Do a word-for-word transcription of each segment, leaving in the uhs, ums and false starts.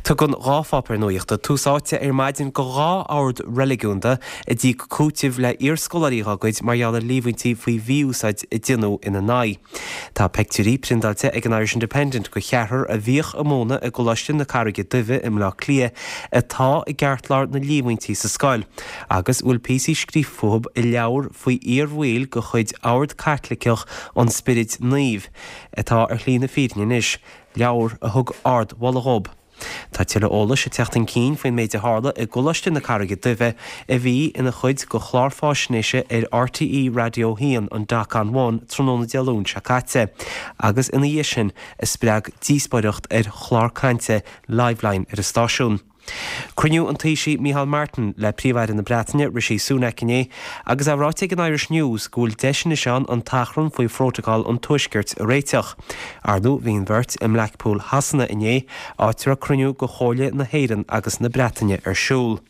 Tá gon ráfapar nuocht a túsáte ar maidin go rá áard religúnta a dtí cútibh le iarsscolarí agaid marall líhaintí faoi bhíúsáid i dtinú ina náid. Tá pectúrí prindalte ag an Irish Independent go cheathar a bhíoch amóna a goláiste na carige duibh im le clia atá i gceartláir na líhaintí sa scoil. Agus bhfuil písí scríbhfób i leabhar faoi iarmhil go chuid áard caitlicioch an spirit naomh atá ar chlí na fíorne is, leabhar a thug ard wallaghob. Tá tuile ólas a teachtain cín faoin méid a hála i golaiste na carige duibh a bhí ina chuid go chláirfáisnéise ar R T E Radio Hían an Dacan bháin tróna dealún se caite. Agus ina dhé sin is spreag díospóireacht ar chláircainte Liveline ar a stáisiún. Cruniú an taoisi Micheál Martin le príomhhair na Breataine Rishi Sunak inné, agus a ráiteigh an Irish News gúil deisina seán an tachrann faoi phrótacal an tuisgirt a réiteach. Ardú bhíon bhirt im Blackpool hasanna inné áitir a cruniú go chóile na héireann agus na Breataine ar siúl.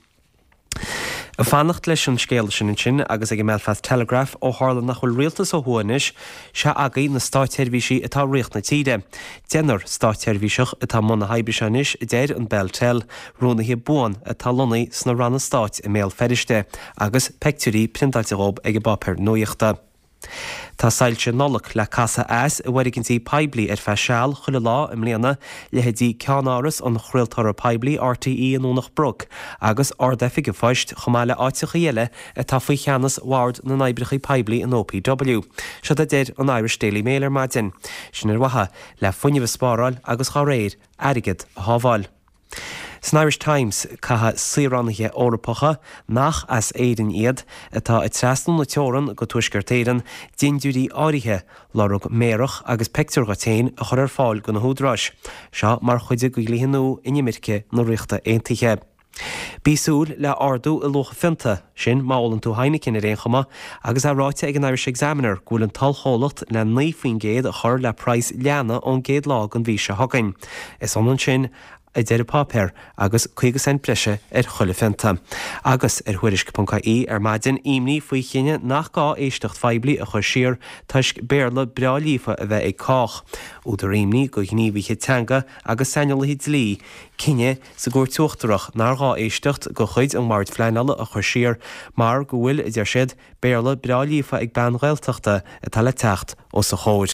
A fannacht leis an scéal sin sin agus ag Belfast Telegraph ó hála nach bhfuil rialtas ó thuanis se agaí na stáitteirmhísí atá riocht na tíide. Déanar stáitteirmhíseach atá mna haibhriseanis i déir an Beltel róna hí buan atá lonaí sna ranna stáit i méal feriste agus pectúrí prindalterób ag bapur nuochta. Tá sailte nolach le casa as a bharigintí peibli ar feisial chula lá im léana le hedí cean áras an chruiltar a peibli R T E an ónach brug, agus ardefig go fáist chomáile áiteach dhéile a tá faoi cheannas ward na naibrichaí peibli an O P W. Se a déir an Irish Daily Mail ar maidin. Sin ar watha le fuineh spáráil agus chá réir airigid a hábháil. San Irish Times catha saoránaithe órapacha nach as éidir iad atá i trasnú na teorann go tuisgirtéireann dindiúí áirithe lárug méireach agus pectúr gatéin a chur ar fáil go na húdráis. Seo mar chuide go glíhanú i nimiirce nó riachta aontaithe. Bísúil le ardú i locha finta sin málan tú hainecin ar réonchama agus a ráite ag an Irish Examiner gúil an talcholacht le naofaoin géad a chur le price leana ón géad lá an bhí se hagainn. Is an sin a déir pápéir agus chuige cent breise ar chuile fenta. Agus ar thuirisc.í ar maidin imní faoi chéine nach gá éistecht feibli a chur siar tuisc béarla breálífa a bheith ag cách. Údar imní go gníomhíthe teanga agus seinalaí dlí, cinne sa gúir tuachtarach nar gá éistecht go chuid an mart fleinala a chur siar mar go bhfuil idir siad béarla breálífa ag ban ghailteachta a tal le techt ó sa chóir.